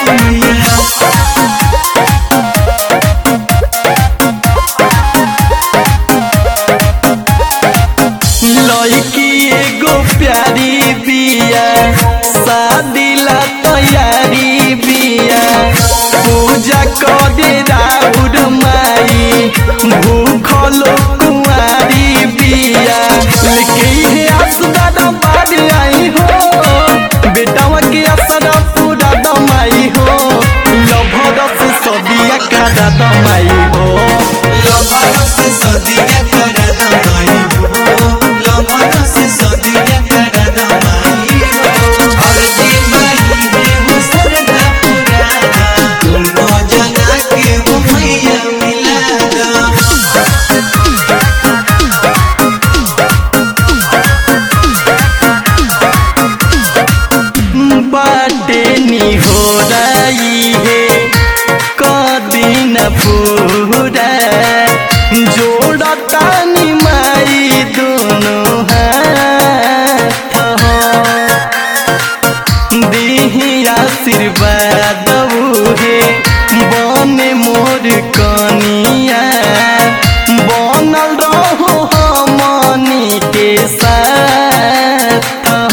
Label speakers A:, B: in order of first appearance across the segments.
A: लड़की एगो प्यारी बिया शादी ला तैयारी बिया पूजा करे राउर माई भूखलो कुंवारी बिया लेके हे आसुदा बाड़ आई हो बेटावा के असरा पूरा दमाई हो लभर से सदिया कादा दमाई हो
B: लभर से सदिया कादा दमाई हो लभर से सदिया कादा दमाई हो और दीवाई है वो सरदा पुराना तुम जना के वो मैया मिला दो
A: बाटे नी हो रही है कदिन पूरा जोड़ा तानी माई दोनों हाथ देहि आशीर्वाद है बने मोर कनिया बनल रहो हमनी के साथ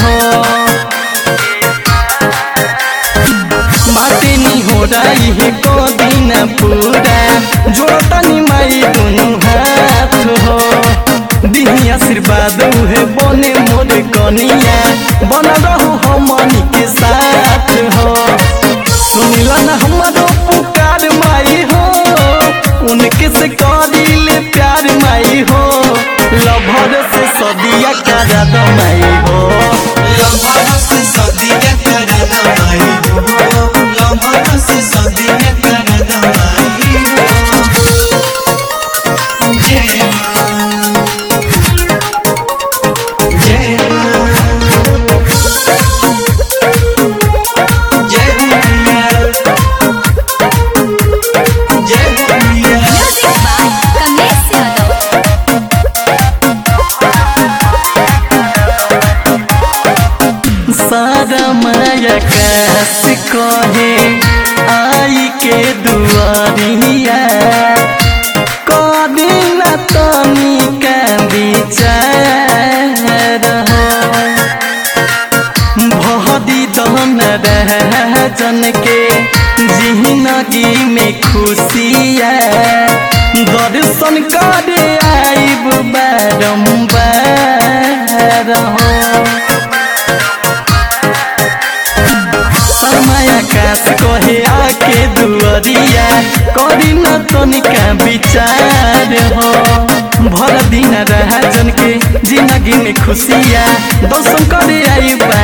A: बाटे नी हो रही है कदिन पूरा जोड़तानी माई दोनों हाथ हो दिही आशीर्वाद है बने मोर कनिया बन रहो हमनी के साथ हो सुनिला ना हमारो पुकार माई हो उनके से करिले प्यार माई हो लभर से सदिया कादा दमाई हो
B: लभर से सदिया कादा दमाई हो लभर से सदिया कादा दमाई हो जय मां जय मां जय मैया जय मैया
C: Music by Kamesh Yadav.
A: सारा माया काश कहे आई के दुआरिया कदिना तनी का विचार भदी दहन जन के जिंदगी में खुशिया दर्शन करे आइब बारंबार माया काश कहे आके दुआरिया करी न तनिका विचार हो भर दिन रहा जन के जिंदगी में खुशिया दर्शन करे आई